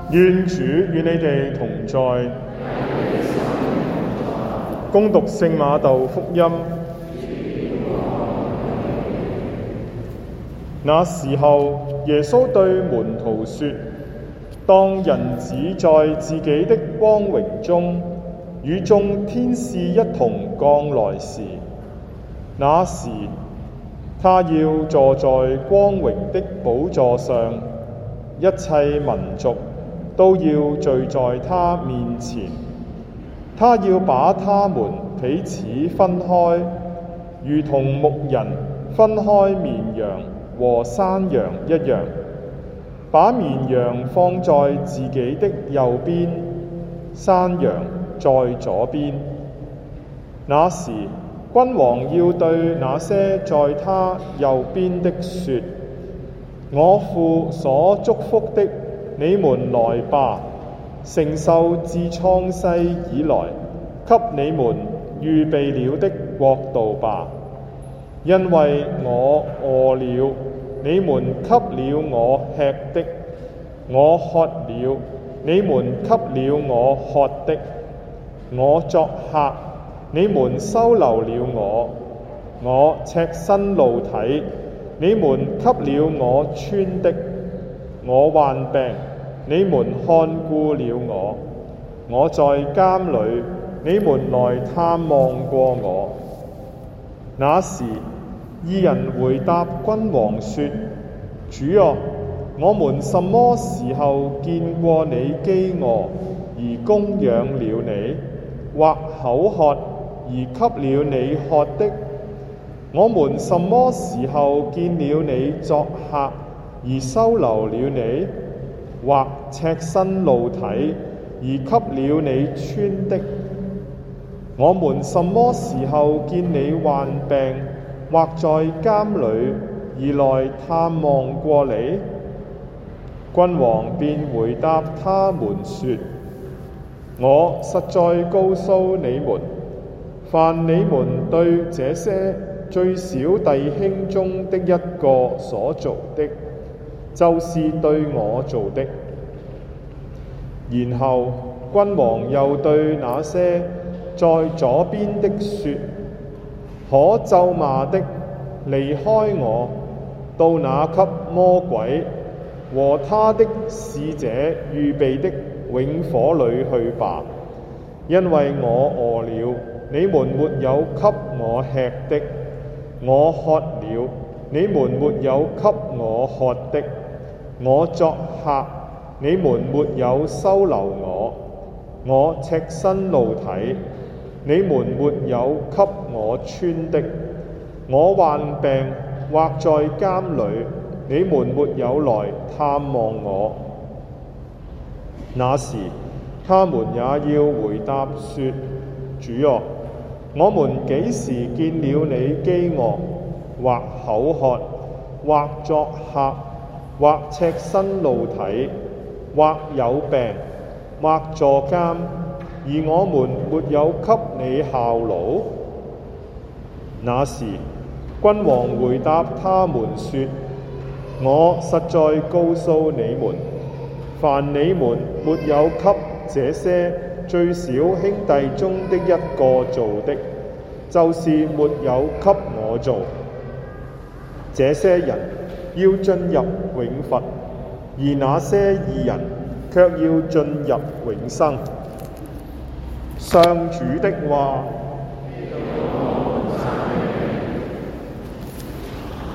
願主與你哋同在。恭讀聖馬竇福音。那時候，耶穌對門徒說：當人子在自己的光榮中與眾天使一同降來時，那時他要坐在光榮的寶座上，一切民族都要聚在他面前。他要把他們彼此分開，如同牧人分開綿羊和山羊一樣，把綿羊放在自己的右邊，山羊在左邊。那時，君王要對那些在他右邊的說：我父所祝福的，你們來吧，承受自創世以來給你們預備了的國度吧。因為我餓了，你們給了我吃的；我渴了，你們給了我喝的；我作客，你們收留了我；我赤身露體，你們給了我穿的；我患病，你們看顧了我；我在監裏，你們來探望過我。那時，義人回答君王說：主啊，我們什麼時候見過你飢餓而供養了你，或口渴而給了你喝的？我們什麼時候見了你作客而收留了你，或赤身露體而給了你穿的？我們什麼時候見你患病或在監裏而來探望過你？君王便回答他們說：我實在告訴你們，凡你們對這些最小弟兄中的一個所做的，就是對我做的。然後君王又對那些在左邊的說：可咒罵的，離開我，到那給魔鬼和他的使者預備的永火裏去吧。因為我餓了，你們沒有給我吃的；我渴了，你們沒有給我喝的；我作客，你們沒有收留我；我赤身露體，你們沒有給我穿的；我患病或在監裏，你們沒有來探望我。那時，他們也要回答說：主啊，我們幾時見了你飢餓，或口渴，或作客，或赤身露體，或有病，或坐監，而我們沒有給你效勞？那時，君王回答他們說：我實在告訴你們，凡你們沒有給這些最小兄弟中的一個做的，就是沒有給我做。這些人要進入永罰，而那些義人卻要進入永生。上主的話。